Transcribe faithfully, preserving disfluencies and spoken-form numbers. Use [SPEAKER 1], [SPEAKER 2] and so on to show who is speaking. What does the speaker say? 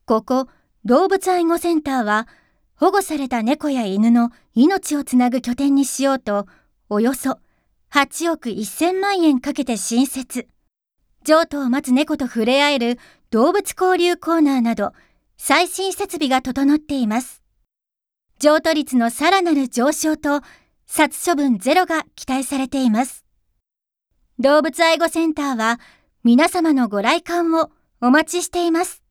[SPEAKER 1] ここ動物愛護センターは保護された猫や犬の命をつなぐ拠点にしようとおよそはちおくせんまんえんかけて新設。譲渡を待つ猫と触れ合える動物交流コーナーなど最新設備が整っています。譲渡率のさらなる上昇と殺処分ゼロが期待されています。動物愛護センターは皆様のご来館をお待ちしています。